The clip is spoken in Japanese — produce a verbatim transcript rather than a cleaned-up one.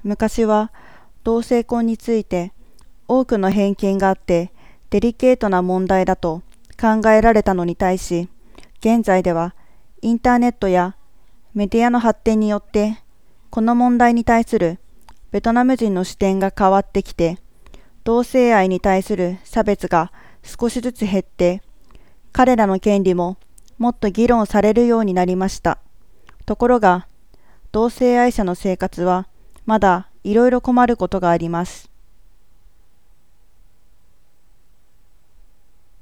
昔は同性婚について多くの偏見があってデリケートな問題だと考えられたのに対し、現在ではインターネットやメディアの発展によってこの問題に対するベトナム人の視点が変わってきて、同性愛に対する差別が少しずつ減って、彼らの権利ももっと議論されるようになりました。ところが、同性愛者の生活はまだいろいろ困ることがあります。